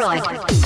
destroyed.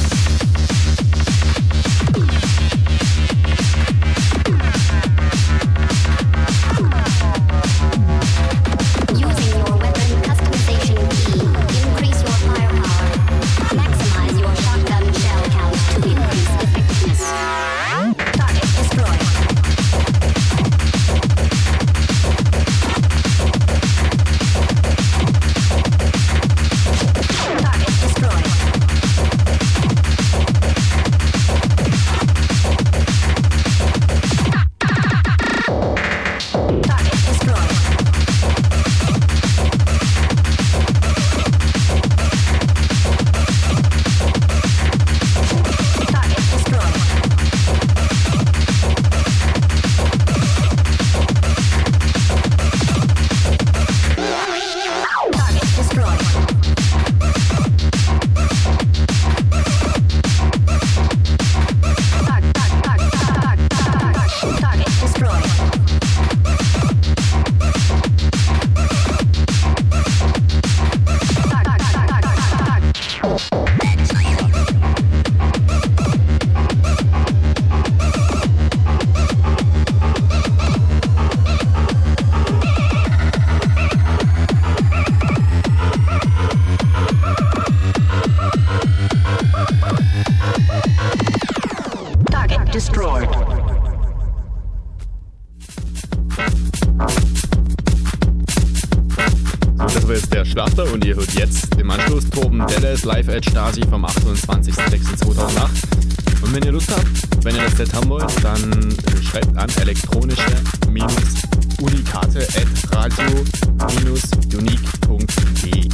Und ihr hört jetzt im Anschluss Torben Dallas live at Stasi vom 28.06.2008. Und wenn ihr Lust habt, wenn ihr das Set haben wollt, dann schreibt an elektronische-unikate@radio-unique.de.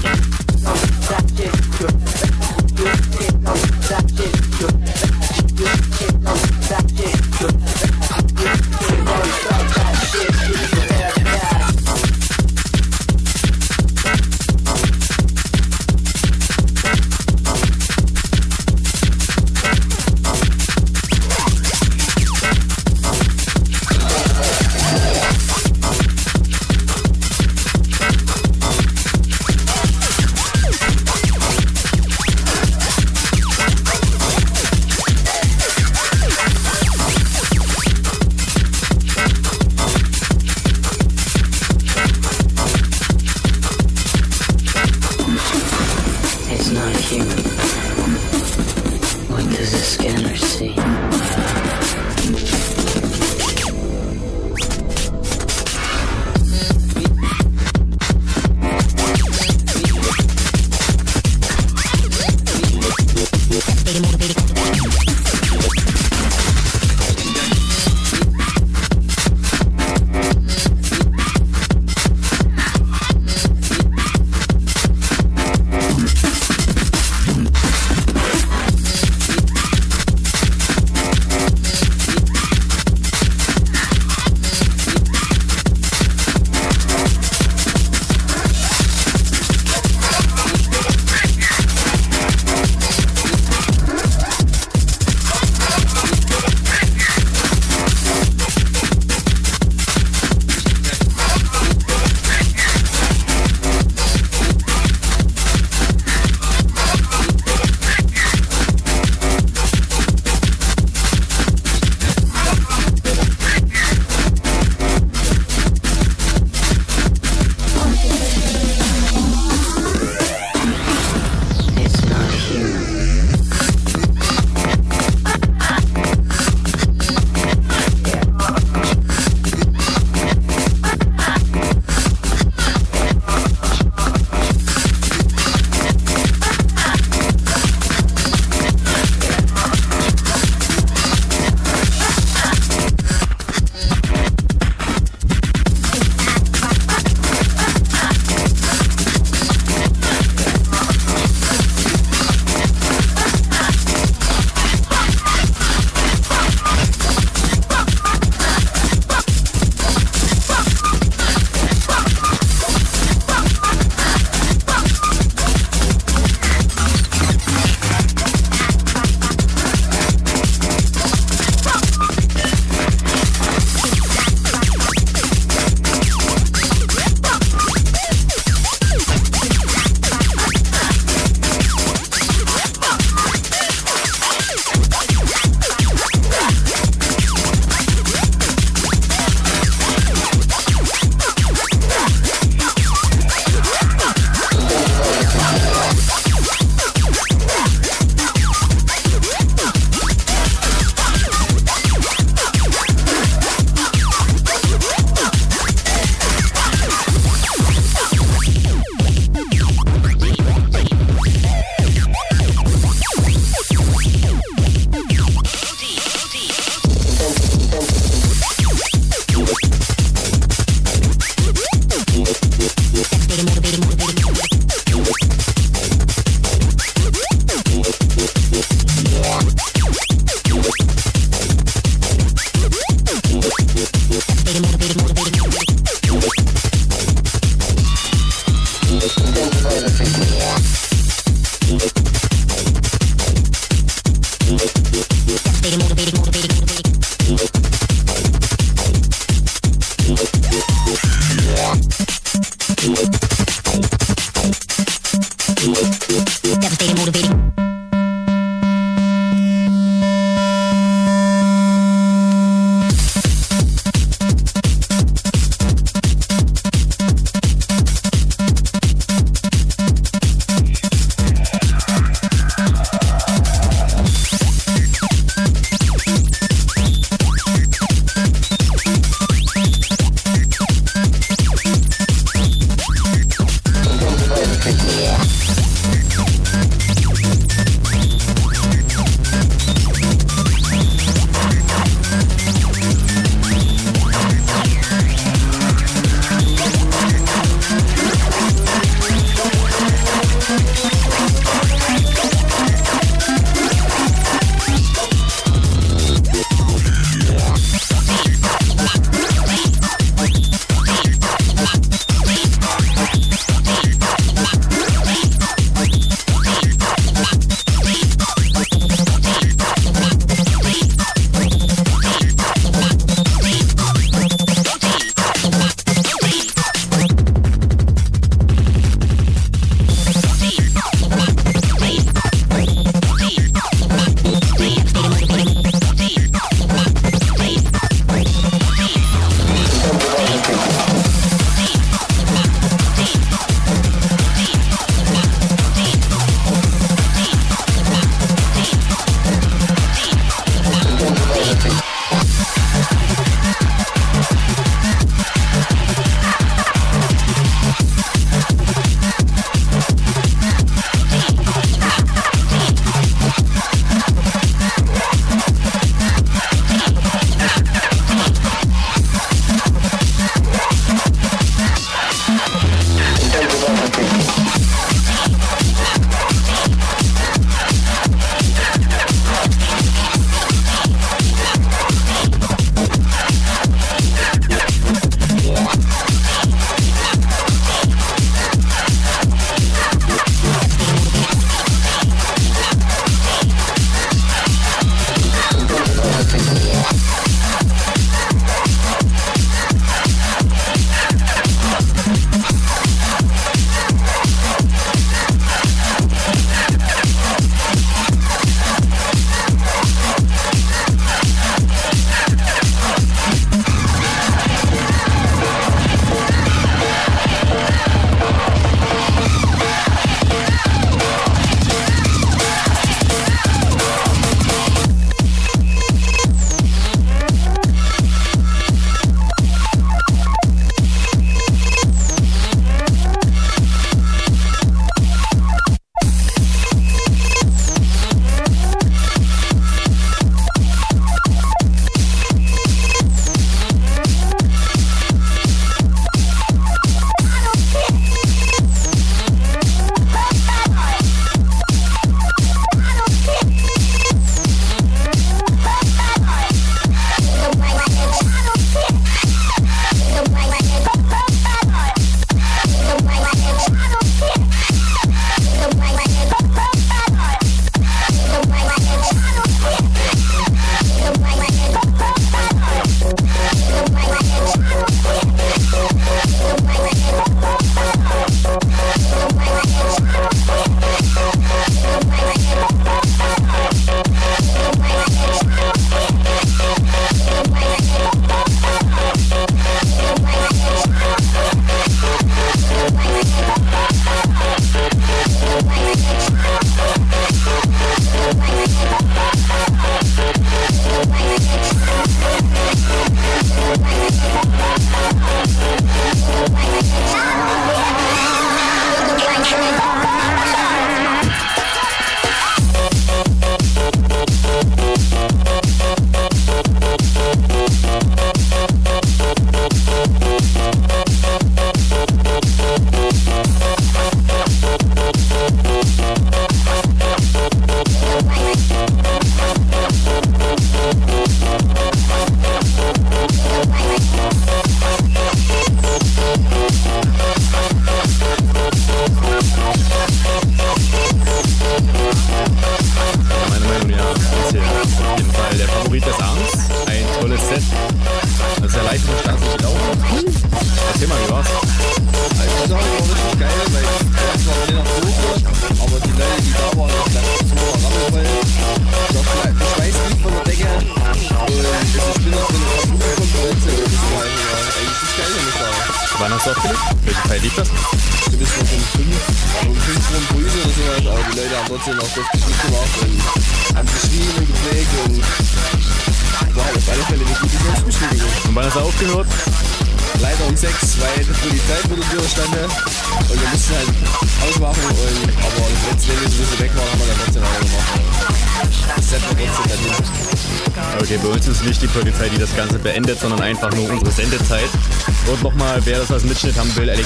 Wann hast du aufgelegt? Welche Zeit lief das? Du bist noch um 5 Uhr Brüse oder sowas, aber die Leute haben trotzdem auch das Geschick gemacht und haben geschrien und geprägt und war auf alle Fälle eine gute Selbstbestätigung. Und wann hast du aufgehört? Leider um 6, weil die Polizei vor der Tür stand und wir mussten halt ausmachen aber letztendlich, so wie sie weg waren, haben wir dann trotzdem weiter gemacht. Das setzen wir trotzdem dann hin. Okay, bei uns ist nicht die Polizei, die das Ganze beendet, sondern einfach nur unsere Sendezeit. Und nochmal, wer das als Mitschnitt haben will,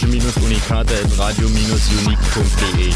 elektronische-unikate.radio-unique.de.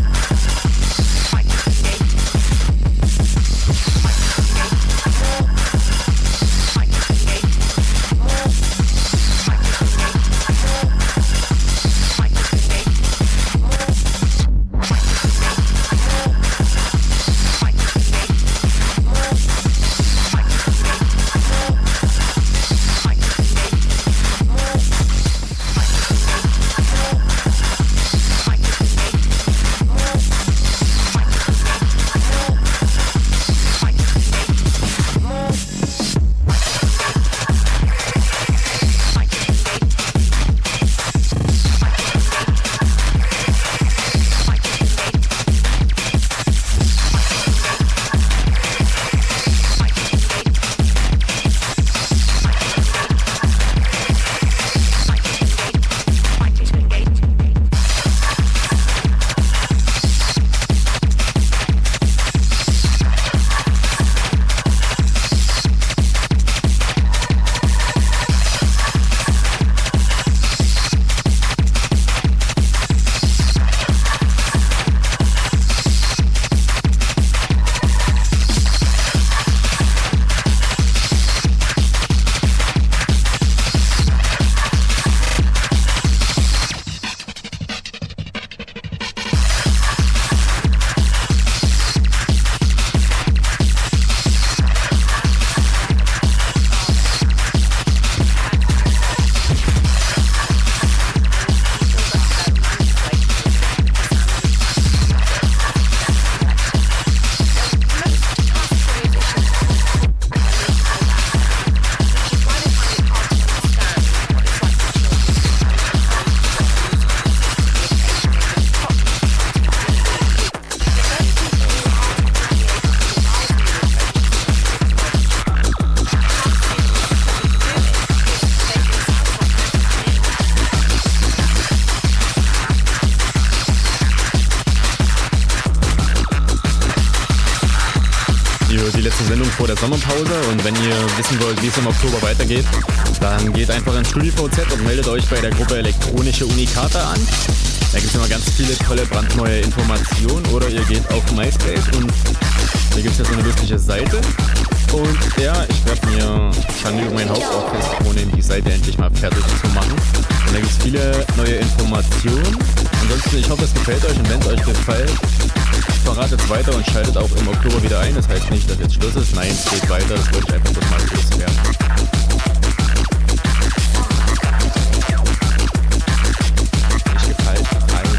Vor der Sommerpause, und wenn ihr wissen wollt, wie es im Oktober weitergeht, dann geht einfach ins StudiVZ und meldet euch bei der Gruppe Elektronische Unikate an. Da gibt es immer ganz viele tolle, brandneue Informationen, oder ihr geht auf MySpace und hier gibt es ja so eine lustige Seite. Und ja, ich werde mir Schande über mein Haupt auch fest vornehmen, die Seite endlich mal fertig zu machen. Und da gibt es viele neue Informationen. Ansonsten, ich hoffe, es gefällt euch, und wenn es euch gefällt, verratet weiter und schaltet auch im Oktober wieder ein. Das heißt nicht, dass jetzt Schluss ist. Nein, es geht weiter. Das wollte ich einfach bloß mal loswerden. Nicht gefällt, rein.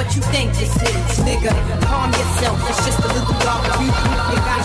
what you think this is, nigga. Calm yourself, that's just a little dog. You got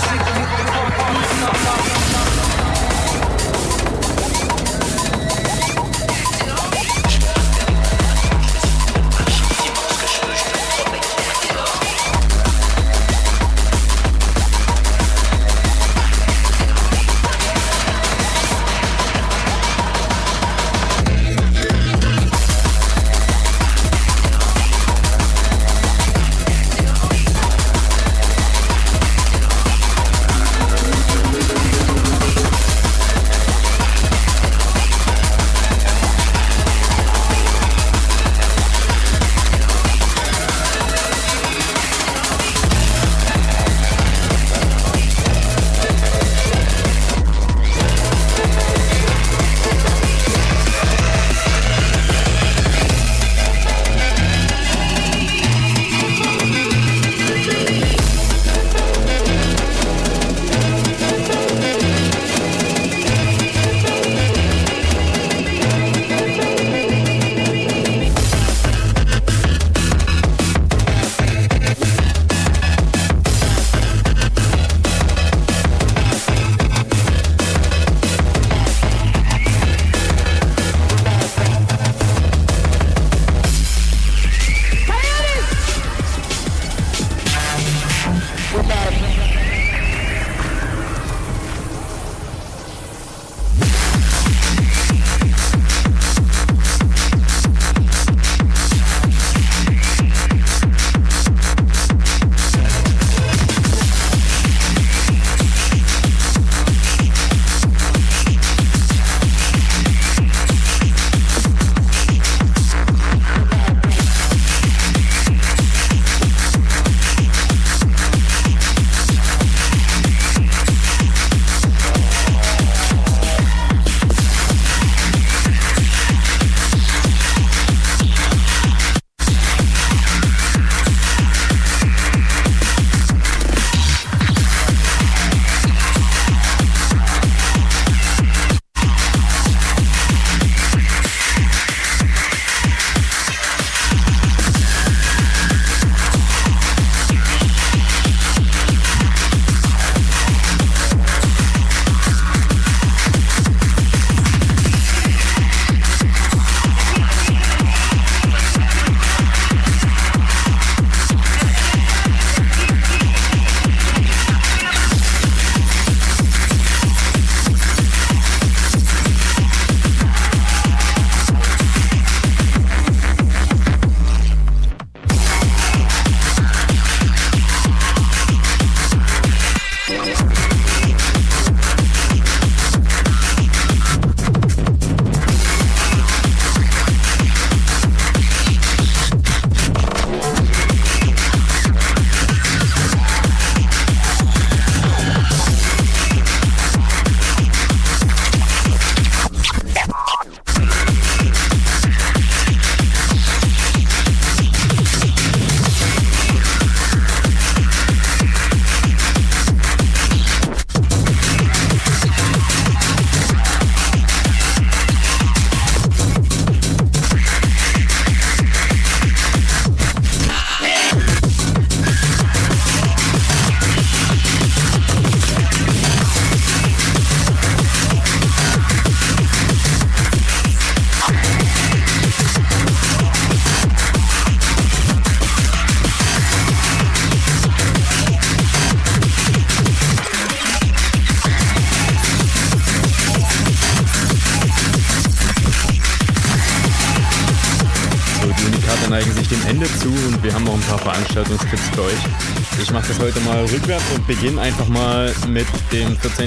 neigen sich dem Ende zu und wir haben noch ein paar Veranstaltungstipps für euch. Ich mache das heute mal rückwärts und beginne einfach mal mit dem 14.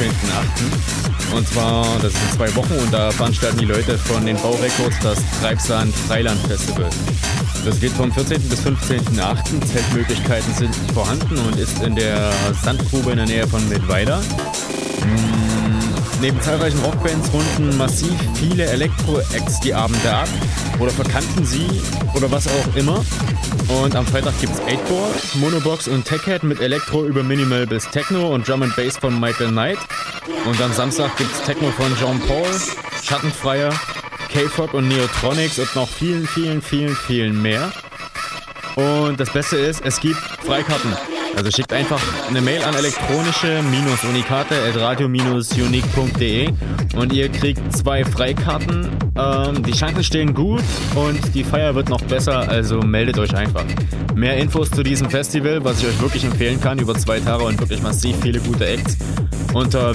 15.8. Und zwar, das sind 2 Wochen und da veranstalten die Leute von den Baurecords das Treibsand Freiland Festival. Das geht vom 14. bis 15.8. Zeltmöglichkeiten sind vorhanden und ist in der Sandgrube in der Nähe von Mittweida. Neben zahlreichen Rockbands runden massiv viele Elektro-Acts die Abende ab oder verkannten sie oder was auch immer. Und am Freitag gibt's 8-Ball, Monobox und Techhead mit Elektro über Minimal bis Techno und Drum and Bass von Michael Knight. Und am Samstag gibt's Techno von Jean Paul, Schattenfreier, K-Pop und Neotronics und noch vielen mehr. Und das Beste ist, es gibt Freikarten. Also schickt einfach eine Mail an elektronische-unikate@radio-unique.de und ihr kriegt 2 Freikarten. Die Chancen stehen gut und die Feier wird noch besser, also meldet euch einfach. Mehr Infos zu diesem Festival, was ich euch wirklich empfehlen kann, über 2 Tage und wirklich massiv viele gute Acts, unter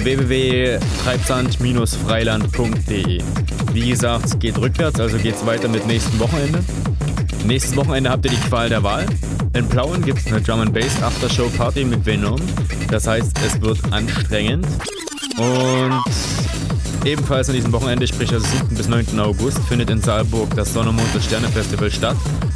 www.treibsand-freiland.de. Wie gesagt, geht rückwärts, also geht's weiter mit nächsten Wochenende. Nächstes Wochenende habt ihr die Qual der Wahl. In Plauen gibt es eine Drum & Bass Aftershow Party mit Venom. Das heißt, es wird anstrengend. Und ebenfalls an diesem Wochenende, sprich also 7. bis 9. August, findet in Saalburg das Sonne, Mond und Sterne Festival statt.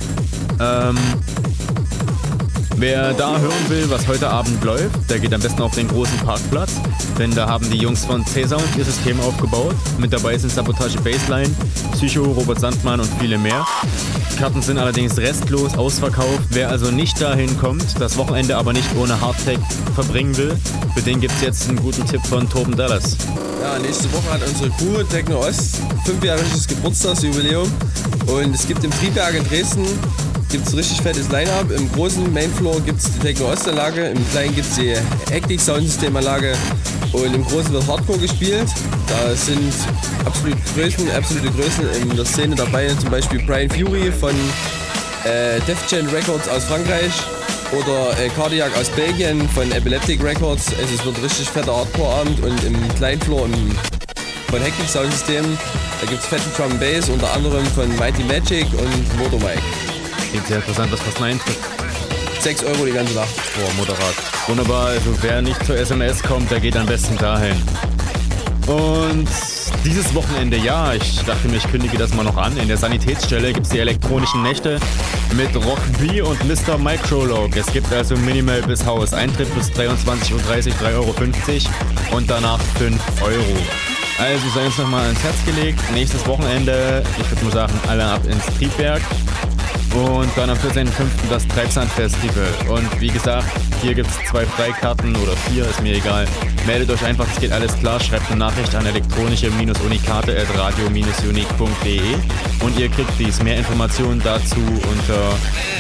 Wer da hören will, was heute Abend läuft, der geht am besten auf den großen Parkplatz, denn da haben die Jungs von C-Sound ihr System aufgebaut. Mit dabei sind Sabotage Bassline, Psycho, Robert Sandmann und viele mehr. Die Karten sind allerdings restlos ausverkauft. Wer also nicht dahin kommt, das Wochenende aber nicht ohne Hardtech verbringen will, für den gibt es jetzt einen guten Tipp von Torben Dallas. Ja, nächste Woche hat unsere Crew Techno Ost 5-jähriges Geburtstagsjubiläum und es gibt im Triebwerk in Dresden gibt's richtig fettes Line-Up. Im großen Mainfloor gibt es die Techno-Ost-Anlage, im kleinen gibt es die Hektik-Soundsystem-Anlage und im großen wird Hardcore gespielt. Da sind absolute Größen in der Szene dabei, zum Beispiel Brian Fury von Def Jam Records aus Frankreich oder Cardiac aus Belgien von Epileptic Records. Also es wird richtig fetter Hardcore-Abend und im kleinen Floor von Hektik Soundsystem, da gibt es fetten Drum & Bass, unter anderem von Mighty Magic und Motor Mike. Klingt sehr interessant, was kostet ein Eintritt? 6 Euro die ganze Nacht. Boah, moderat. Wunderbar, also wer nicht zur SMS kommt, der geht am besten dahin. Und dieses Wochenende, ja, ich dachte mir, ich kündige das mal noch an. In der Sanitätsstelle gibt es die elektronischen Nächte mit Rock B und Mr. Microlog. Es gibt also Minimal bis Haus. Eintritt bis 23.30 Uhr, 3,50 Euro und danach 5 Euro. Also sei uns nochmal ans Herz gelegt. Nächstes Wochenende, ich würde mal sagen, alle ab ins Triebwerk. Und dann am 14.05. das Treibsand-Festival. Und wie gesagt, hier gibt es 2 Freikarten oder 4, ist mir egal. Meldet euch einfach, es geht alles klar. Schreibt eine Nachricht an elektronische-unikate@radio-unique.de und ihr kriegt dies. Mehr Informationen dazu unter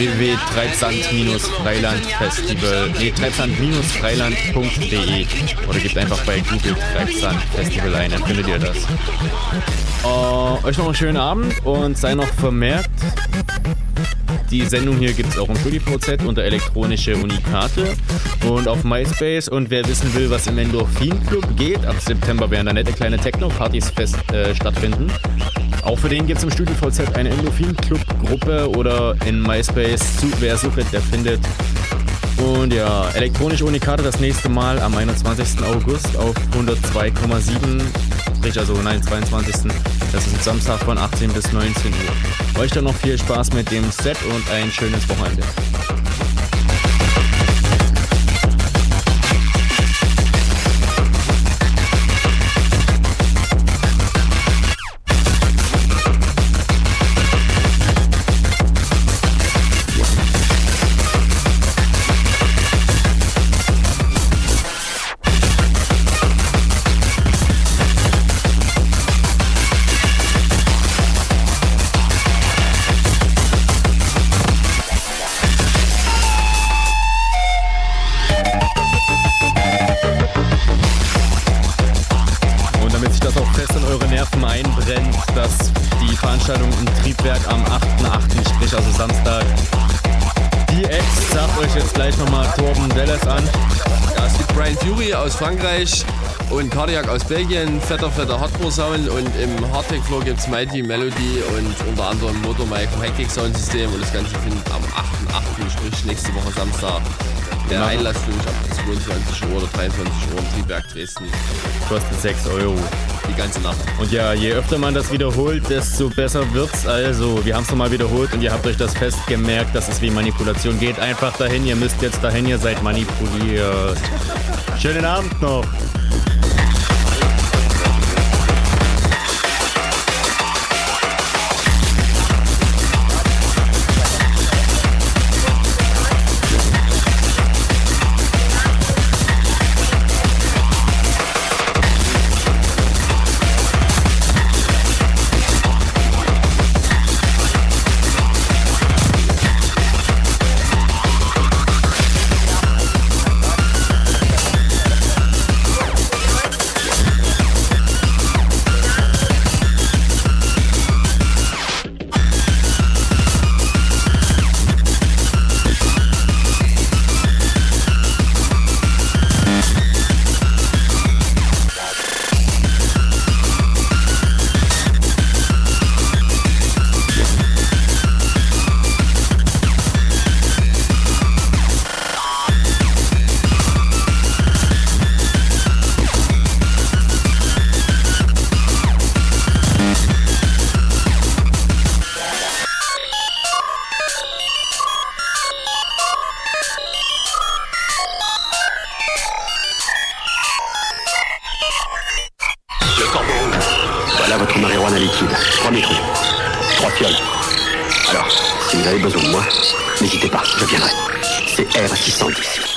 treibsand-freiland.de oder gebt einfach bei Google Treibsand-Festival ein, dann findet ihr das. Euch noch einen schönen Abend und sei noch vermerkt, die Sendung hier gibt es auch im StudiVZ unter elektronische Unikate und auf MySpace. Und wer wissen will, was im Endorphin Club geht, ab September werden da nette kleine Techno-Partys stattfinden. Auch für den gibt es im StudiVZ eine Endorphin Club Gruppe oder in MySpace. Wer sucht, der findet. Und ja, elektronische Unikate das nächste Mal am 21. August auf 102,7. Also 22. Das ist ein Samstag von 18 bis 19 Uhr. Euch dann noch viel Spaß mit dem Set und ein schönes Wochenende. Am 8.8., sprich also Samstag. Die Acts sagt euch jetzt gleich nochmal Torben Dallas an. Ja, es gibt Brian Fury aus Frankreich und Cardiac aus Belgien, fetter Hardcore-Sound und im Hardtech-Floor gibt es Mighty Melody und unter anderem Motor Mike vom Hektik-Sound-System und das Ganze findet am 8.8., sprich nächste Woche Samstag. Der Einlass für mich ab 22 Uhr oder 23 Uhr im Triebwerk Dresden. Kostet 6 Euro. Die ganze Nacht. Und ja, je öfter man das wiederholt, desto besser wird's. Also, wir haben es nochmal wiederholt und ihr habt euch das fest gemerkt, dass es wie Manipulation geht. Einfach dahin, ihr müsst jetzt dahin, ihr seid manipuliert. Schönen Abend noch. Voilà votre marijuana liquide. 3 microns. 3 fioles. Alors, si vous avez besoin de moi, n'hésitez pas, je viendrai. C'est R610.